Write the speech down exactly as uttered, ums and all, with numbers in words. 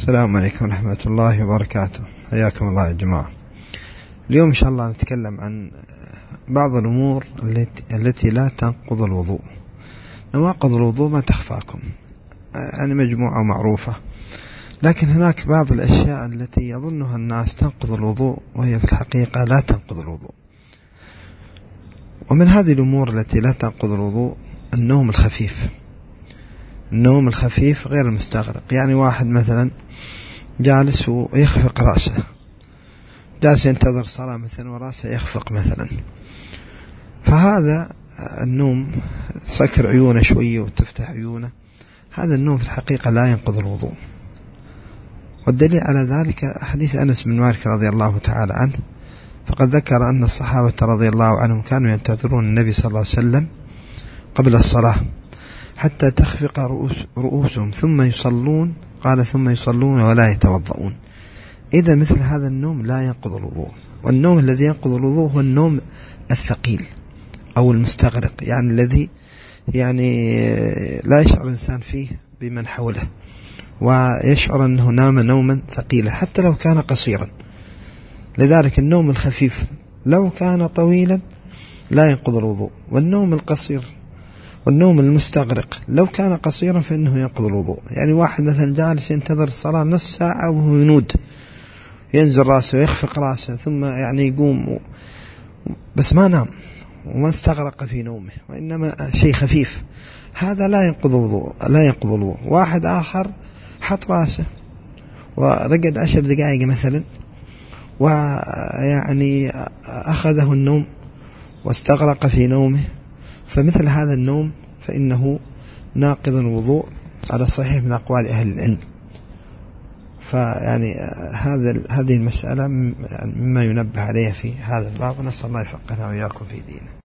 السلام عليكم ورحمة الله وبركاته. حياكم الله يا جماعة. اليوم إن شاء الله نتكلم عن بعض الأمور التي, التي لا تنقض الوضوء. نواقض الوضوء ما تخفاكم، يعني مجموعة معروفة، لكن هناك بعض الأشياء التي يظنها الناس تنقض الوضوء وهي في الحقيقة لا تنقض الوضوء. ومن هذه الأمور التي لا تنقض الوضوء النوم الخفيف. النوم الخفيف غير المستغرق، يعني واحد مثلا جالس ويخفق رأسه، جالس ينتظر صلاة مثلا ورأسه يخفق مثلا، فهذا النوم سكر عيونه شوية وتفتح عيونه، هذا النوم في الحقيقة لا ينقض الوضوء. والدليل على ذلك حديث أنس بن مالك رضي الله تعالى عنه، فقد ذكر أن الصحابة رضي الله عنهم كانوا ينتظرون النبي صلى الله عليه وسلم قبل الصلاة حتى تخفق رؤوس رؤوسهم ثم يصلون، قال ثم يصلون ولا يتوضؤون. إذا مثل هذا النوم لا ينقض الوضوء. والنوم الذي ينقض الوضوء هو النوم الثقيل أو المستغرق، يعني الذي يعني لا يشعر الإنسان فيه بمن حوله ويشعر أنه نام نوما ثقيلا حتى لو كان قصيرا. لذلك النوم الخفيف لو كان طويلا لا ينقض الوضوء، والنوم القصير والنوم المستغرق لو كان قصيرا فإنه ينقض الوضوء. يعني واحد مثلا جالس ينتظر الصلاة نص ساعة وهو ينود، ينزل رأسه ويخفق رأسه ثم يعني يقوم و... بس ما نام وما استغرق في نومه، وإنما شيء خفيف، هذا لا ينقض الوضوء لا ينقض الوضوء. واحد آخر حط رأسه ورقد عشر دقائق مثلا ويعني أخذه النوم واستغرق في نومه، فمثل هذا النوم فإنه ناقض الوضوء على الصحيح من أقوال أهل العلم. فيعني هذا هذه المسألة مما ينبه عليها في هذا الباب، ونسأل الله يفقهنا وإياكم في دينه.